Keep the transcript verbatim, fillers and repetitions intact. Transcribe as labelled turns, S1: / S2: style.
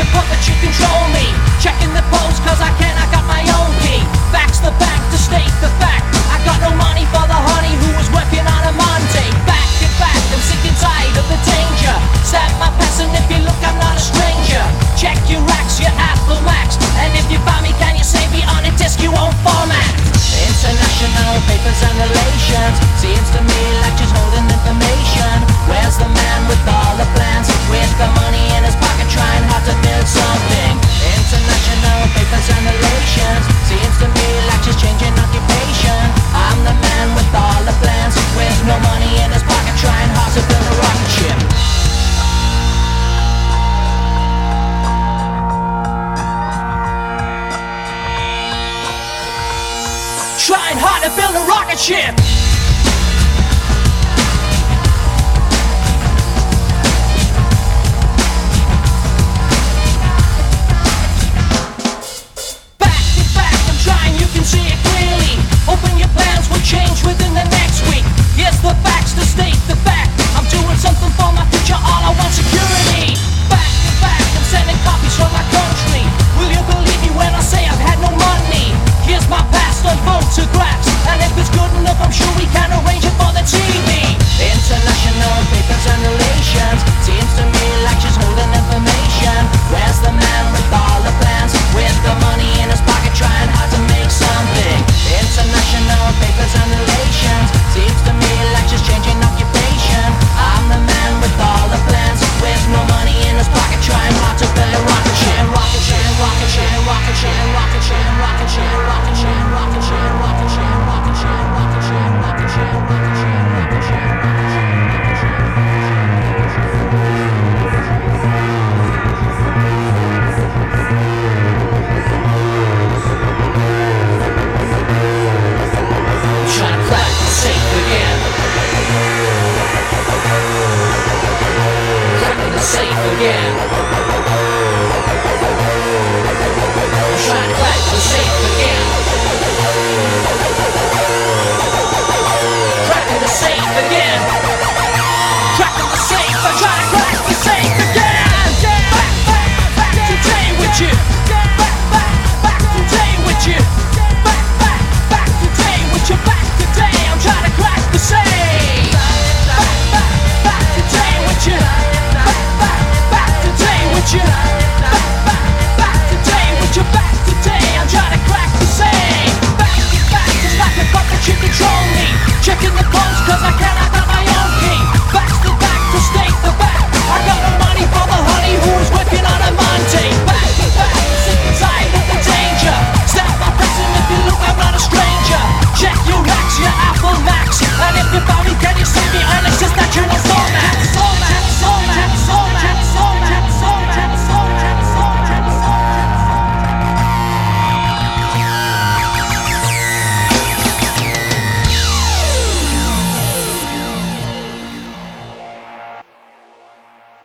S1: puppet, you control me. Checking the post cause I can, I got my own key. Facts the bank to state the fact. I got no money for the honey who was working on a Monday. Back in fact, I'm sick and tired of the danger. Stamp my pass and if you look I'm not a stranger. Check your racks, your Apple Macs. And if you buy me can you save me on a disc you won't format. International papers and relations. Seems to me like she's holding information. Where's the man with all the plans? With the money in his pocket trying hard to build something. International papers and relations. Seems to me like she's changing occupation. I'm the man with all the plans. With no money in his pocket trying hard to build a rocket ship. Trying hard to build a rocket ship. Back to back, I'm trying, you can see it clearly. Open your plans will change within the next week. Here's the facts to state the fact. I'm doing something for my future, all I want security. Back to back, I'm sending copies from my country. Will you believe me when I say I've had no money? Here's my past on photographs. And if it's good enough, I'm sure we can arrange it for the T V. International papers and relations. Seems to me like she's holding information. Where's the man with all the plans? With the money in his pocket trying hard to make something. International papers and relations. Seems to me like she's changing occupation. I'm the man with all the plans. With no money in his pocket trying hard to build a rocket ship. Rocket ship, rocket ship, rocket ship, rocket ship, rocket ship, rocket ship, rocket ship, rocket ship, rocket ship, rocket ship, rocket ship, rocket ship, rocket ship, trying to crack the safe again. Cracking the safe again.